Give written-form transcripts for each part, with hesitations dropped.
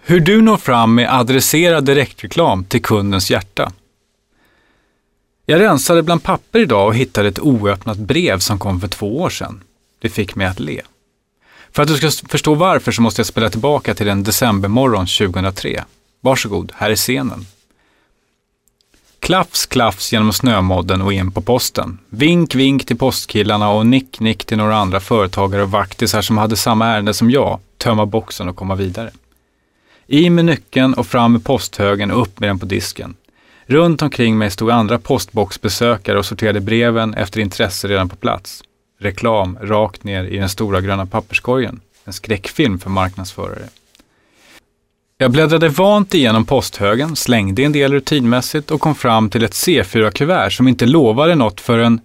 Hur du når fram med adresserad direktreklam till kundens hjärta. Jag rensade bland papper idag och hittade ett oöppnat brev som kom för 2 år sedan. Det fick mig att le. För att du ska förstå varför så måste jag spela tillbaka till en decembermorgon 2003. Varsågod, här är scenen. Klafs, klafs genom snömodden och in på posten. Vink, vink till postkillarna och nick, nick till några andra företagare och vaktisar som hade samma ärende som jag. Tömma boxen och komma vidare. I med nyckeln och fram med posthögen och upp med den på disken. Runt omkring mig stod andra postboxbesökare och sorterade breven efter intresse redan på plats. Reklam rakt ner i den stora gröna papperskorgen. En skräckfilm för marknadsförare. Jag bläddrade vant igenom posthögen, slängde en del rutinmässigt och kom fram till ett C4-kuvert som inte lovade något förrän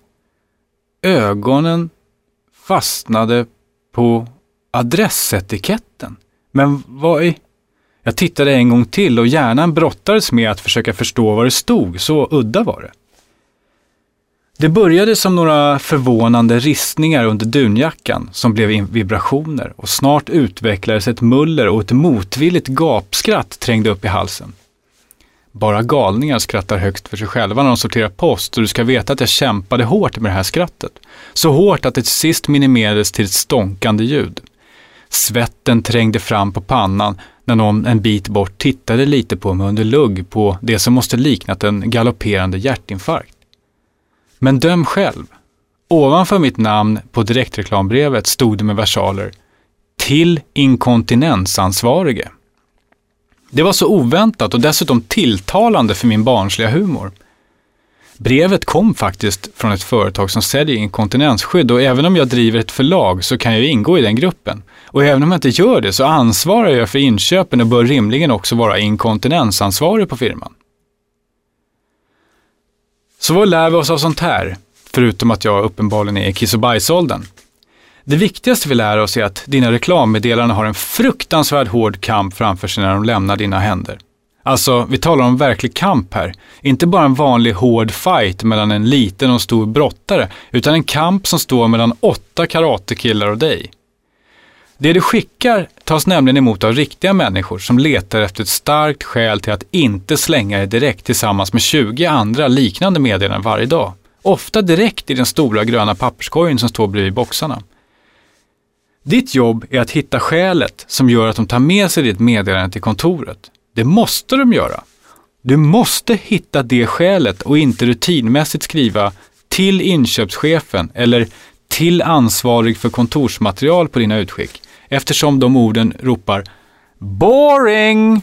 ögonen fastnade på adressetiketten. Men vad är... Jag tittade en gång till och hjärnan brottades med att försöka förstå vad det stod, så udda var det. Det började som några förvånande ristningar under dunjackan som blev vibrationer och snart utvecklades ett muller och ett motvilligt gapskratt trängde upp i halsen. Bara galningar skrattar högst för sig själva när de sorterar post och du ska veta att jag kämpade hårt med det här skrattet. Så hårt att det till sist minimerades till ett stånkande ljud. Svetten trängde fram på pannan när någon en bit bort tittade lite på mig under lugg på det som måste liknat en galopperande hjärtinfarkt. Men döm själv. Ovanför mitt namn på direktreklambrevet stod det med versaler till inkontinensansvarige. Det var så oväntat och dessutom tilltalande för min barnsliga humor. Brevet kom faktiskt från ett företag som säljer inkontinensskydd och även om jag driver ett förlag så kan jag ingå i den gruppen. Och även om jag inte gör det så ansvarar jag för inköpen och bör rimligen också vara inkontinensansvarig på firman. Så vad lär vi oss av sånt här? Förutom att jag uppenbarligen är i kiss- och bajsåldern. Det viktigaste vi lär oss är att dina reklammeddelare har en fruktansvärd hård kamp framför sig när de lämnar dina händer. Alltså, vi talar om verklig kamp här. Inte bara en vanlig hård fight mellan en liten och stor brottare, utan en kamp som står mellan 8 karatekillar och dig. Det du skickar tas nämligen emot av riktiga människor som letar efter ett starkt skäl till att inte slänga det direkt tillsammans med 20 andra liknande meddelanden varje dag. Ofta direkt i den stora gröna papperskorgen som står bredvid boxarna. Ditt jobb är att hitta skälet som gör att de tar med sig ditt meddelande till kontoret. Det måste de göra. Du måste hitta det skälet och inte rutinmässigt skriva till inköpschefen eller till ansvarig för kontorsmaterial på dina utskick. Eftersom de orden ropar boring.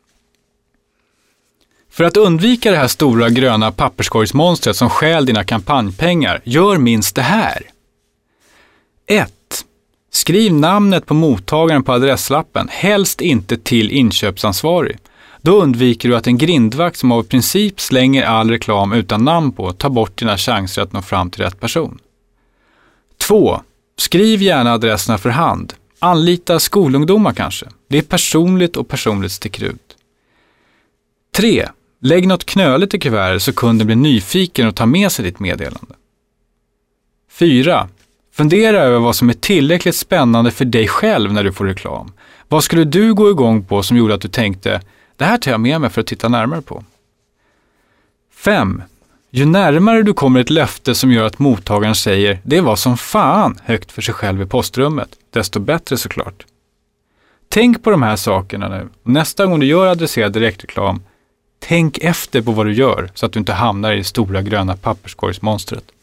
För att undvika det här stora gröna papperskorgsmonstret som stjäl dina kampanjpengar, gör minst det här. 1. Skriv namnet på mottagaren på adresslappen, helst inte till inköpsansvarig. Då undviker du att en grindvakt som av princip slänger all reklam utan namn på tar bort dina chanser att nå fram till rätt person. 2. Skriv gärna adresserna för hand. Anlita skolungdomar kanske. Det är personligt och personligt sticker ut. 3. Lägg något knöligt i kuvertet så kunden blir nyfiken och tar med sig ditt meddelande. 4. Fundera över vad som är tillräckligt spännande för dig själv när du får reklam. Vad skulle du gå igång på som gjorde att du tänkte, det här tar jag med mig för att titta närmare på. 5. Ju närmare du kommer ett löfte som gör att mottagaren säger, det var som fan högt för sig själv i postrummet, desto bättre såklart. Tänk på de här sakerna nu. Nästa gång du gör adresserad direktreklam, tänk efter på vad du gör så att du inte hamnar i det stora gröna papperskorgsmonstret.